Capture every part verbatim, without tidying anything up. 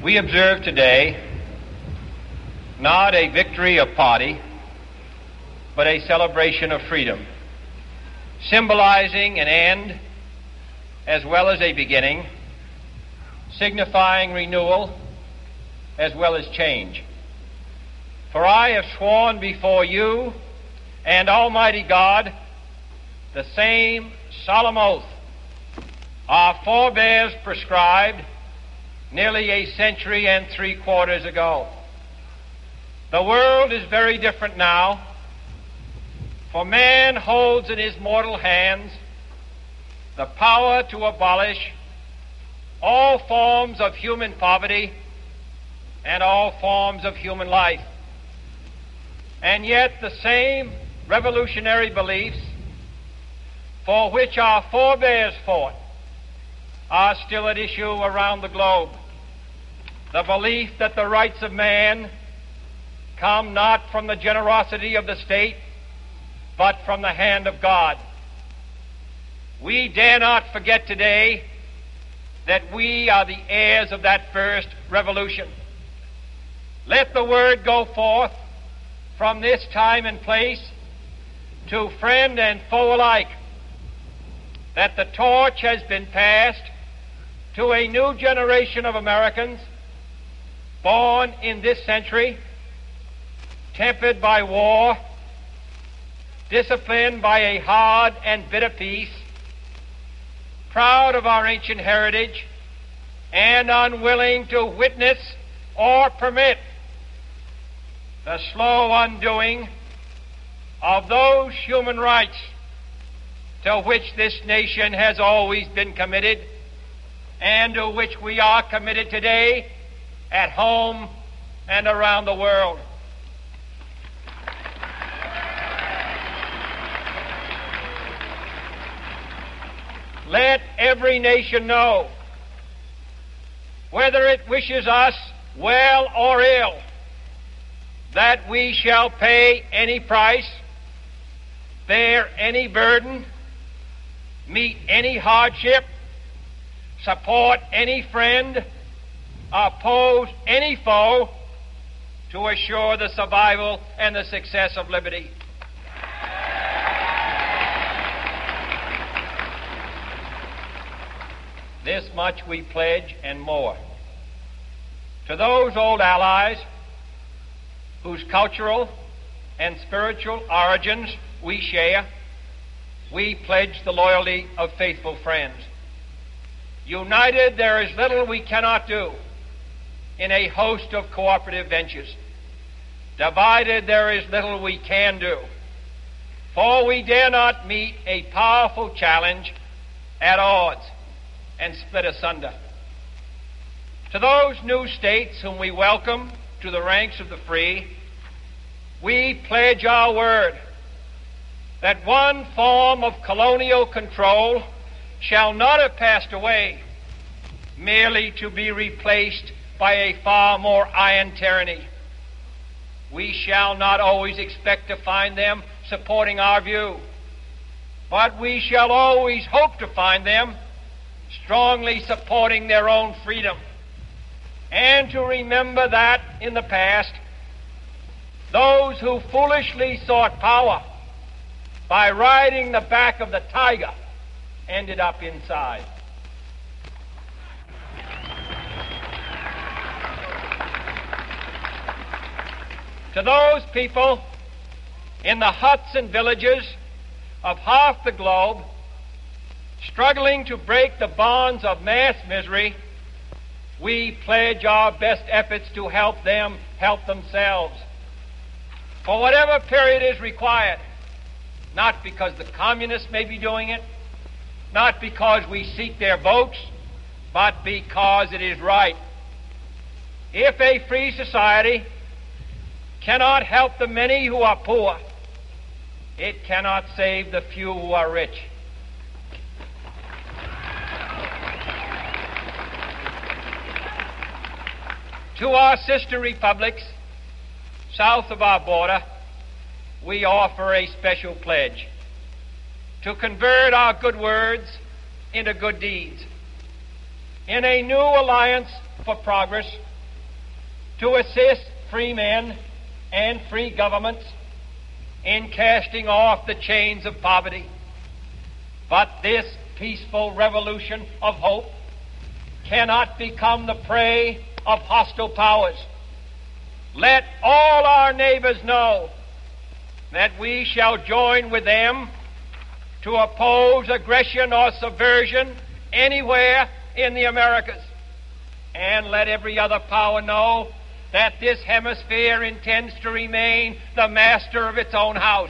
We observe today not a victory of party, but a celebration of freedom, symbolizing an end as well as a beginning, signifying renewal as well as change. For I have sworn before you and Almighty God the same solemn oath our forebears prescribed nearly a century and three quarters ago. The world is very different now, for man holds in his mortal hands the power to abolish all forms of human poverty and all forms of human life. And yet the same revolutionary beliefs for which our forebears fought are still at issue around the globe. The belief that the rights of man come not from the generosity of the state, but from the hand of God. We dare not forget today that we are the heirs of that first revolution. Let the word go forth from this time and place to friend and foe alike that the torch has been passed to a new generation of Americans born in this century, tempered by war, disciplined by a hard and bitter peace, proud of our ancient heritage, and unwilling to witness or permit the slow undoing of those human rights to which this nation has always been committed and to which we are committed today at home and around the world. Let every nation know, whether it wishes us well or ill, that we shall pay any price, bear any burden, meet any hardship, support any friend, oppose any foe to assure the survival and the success of liberty. This much we pledge and more. To those old allies whose cultural and spiritual origins we share, we pledge the loyalty of faithful friends. United, there is little we cannot do in a host of cooperative ventures. Divided, there is little we can do, for we dare not meet a powerful challenge at odds and split asunder. To those new states whom we welcome to the ranks of the free, we pledge our word that one form of colonial control shall not have passed away merely to be replaced by a far more iron tyranny. We shall not always expect to find them supporting our view, but we shall always hope to find them strongly supporting their own freedom, and to remember that in the past, those who foolishly sought power by riding the back of the tiger ended up inside. To those people in the huts and villages of half the globe struggling to break the bonds of mass misery, we pledge our best efforts to help them help themselves for whatever period is required, not because the communists may be doing it, not because we seek their votes, but because it is right. If a free society cannot help the many who are poor, it cannot save the few who are rich. To our sister republics south of our border, we offer a special pledge to convert our good words into good deeds. In a new alliance for progress, to assist free men and free governments in casting off the chains of poverty. But this peaceful revolution of hope cannot become the prey of hostile powers. Let all our neighbors know that we shall join with them to oppose aggression or subversion anywhere in the Americas. And let every other power know that this hemisphere intends to remain the master of its own house.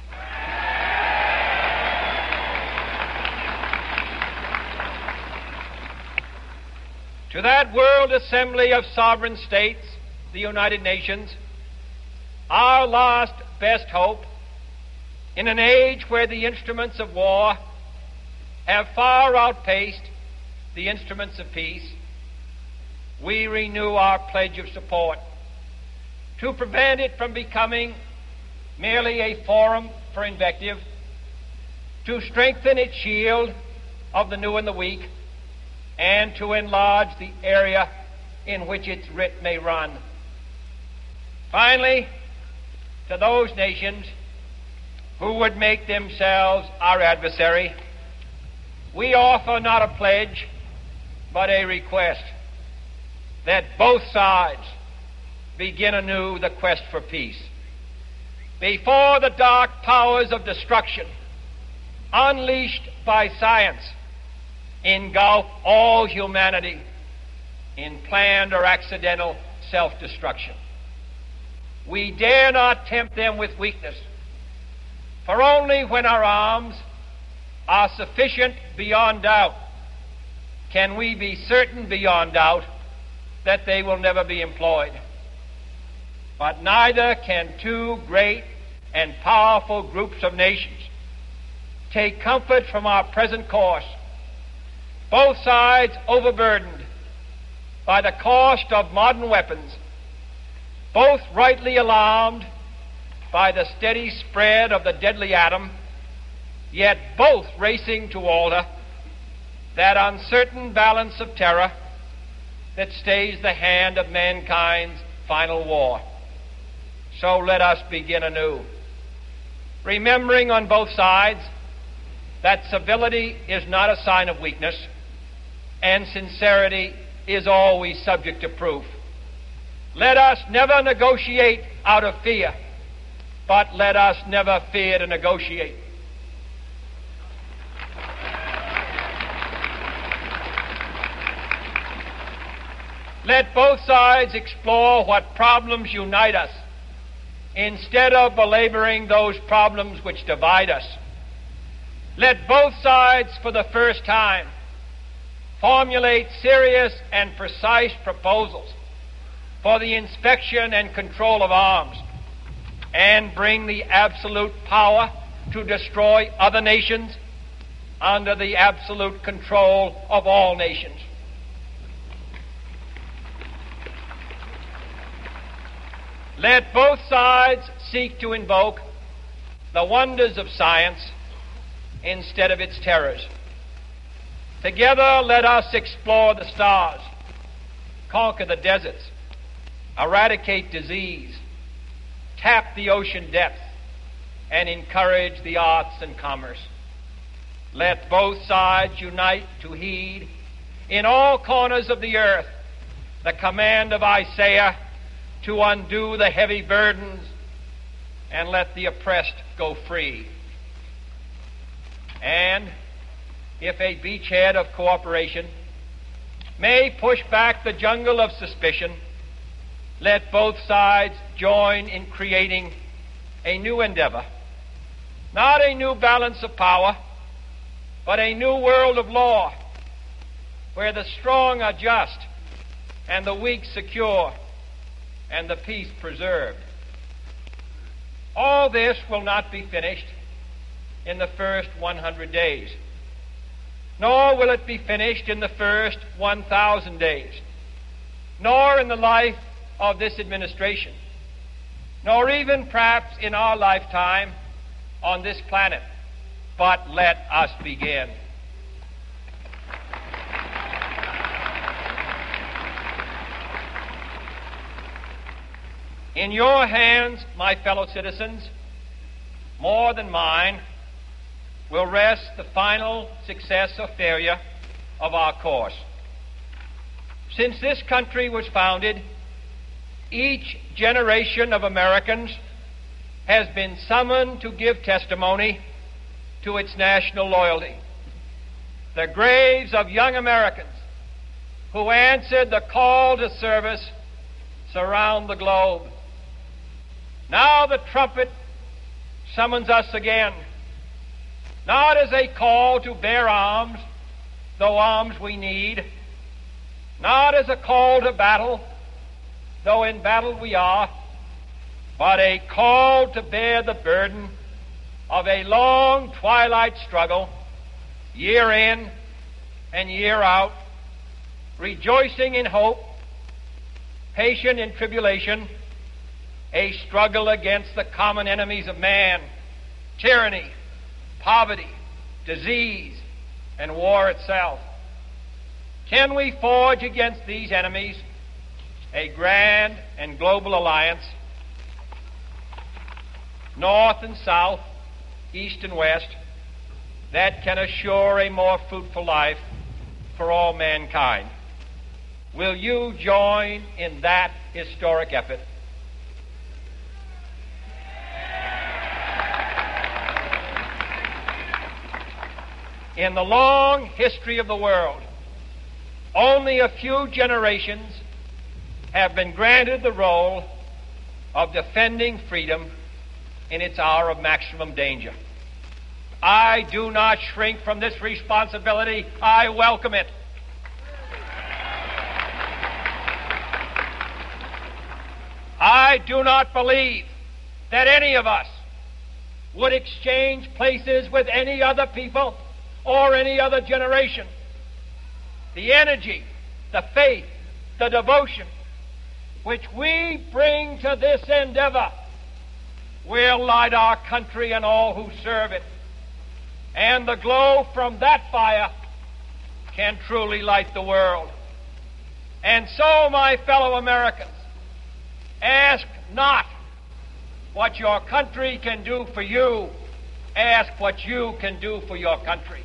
To that World Assembly of Sovereign States, the United Nations, our last best hope, in an age where the instruments of war have far outpaced the instruments of peace, we renew our pledge of support to prevent it from becoming merely a forum for invective, to strengthen its shield of the new and the weak, and to enlarge the area in which its writ may run. Finally, to those nations who would make themselves our adversary, we offer not a pledge, but a request that both sides begin anew the quest for peace. Before the dark powers of destruction, unleashed by science, engulf all humanity in planned or accidental self-destruction. We dare not tempt them with weakness, for only when our arms are sufficient beyond doubt can we be certain beyond doubt that they will never be employed. But neither can two great and powerful groups of nations take comfort from our present course, both sides overburdened by the cost of modern weapons, both rightly alarmed by the steady spread of the deadly atom, yet both racing to alter that uncertain balance of terror that stays the hand of mankind's final war. So let us begin anew, remembering on both sides that civility is not a sign of weakness, and sincerity is always subject to proof. Let us never negotiate out of fear, but let us never fear to negotiate. Let both sides explore what problems unite us, instead of belaboring those problems which divide us. Let both sides, for the first time, formulate serious and precise proposals for the inspection and control of arms, and bring the absolute power to destroy other nations under the absolute control of all nations. Let both sides seek to invoke the wonders of science instead of its terrors. Together, let us explore the stars, conquer the deserts, eradicate disease, tap the ocean depth, and encourage the arts and commerce. Let both sides unite to heed in all corners of the earth the command of Isaiah to undo the heavy burdens and let the oppressed go free. And if a beachhead of cooperation may push back the jungle of suspicion, let both sides join in creating a new endeavor, not a new balance of power, but a new world of law, where the strong are just and the weak secure and the peace preserved. All this will not be finished in the first one hundred days, nor will it be finished in the first one thousand days, nor in the life of this administration, nor even perhaps in our lifetime on this planet. But let us begin. In your hands, my fellow citizens, more than mine, will rest the final success or failure of our course. Since this country was founded, each generation of Americans has been summoned to give testimony to its national loyalty. The graves of young Americans who answered the call to service surround the globe. Now the trumpet summons us again, not as a call to bear arms, though arms we need, not as a call to battle, though in battle we are, but a call to bear the burden of a long twilight struggle, year in and year out, rejoicing in hope, patient in tribulation, a struggle against the common enemies of man, tyranny, poverty, disease, and war itself. Can we forge against these enemies a grand and global alliance, north and south, east and west, that can assure a more fruitful life for all mankind? Will you join in that historic effort? In the long history of the world, only a few generations have been granted the role of defending freedom in its hour of maximum danger. I do not shrink from this responsibility. I welcome it. I do not believe that any of us would exchange places with any other people or any other generation. The energy, the faith, the devotion which we bring to this endeavor will light our country and all who serve it. And the glow from that fire can truly light the world. And so, my fellow Americans, ask not what your country can do for you. Ask what you can do for your country.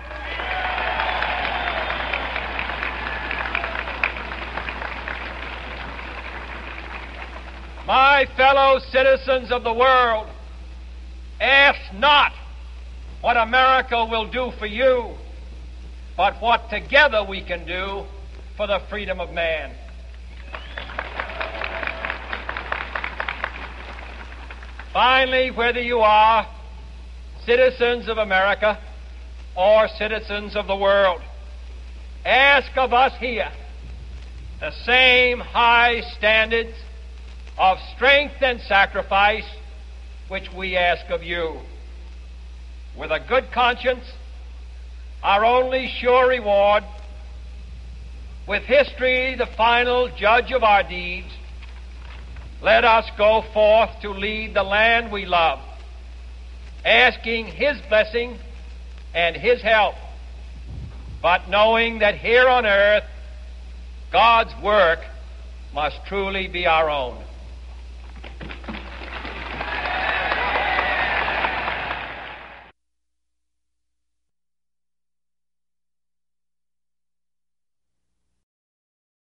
My fellow citizens of the world, ask not what America will do for you, but what together we can do for the freedom of man. Finally, whether you are citizens of America or citizens of the world, ask of us here the same high standards of strength and sacrifice which we ask of you. With a good conscience, our only sure reward, with history the final judge of our deeds, let us go forth to lead the land we love, asking His blessing and His help, but knowing that here on earth God's work must truly be our own.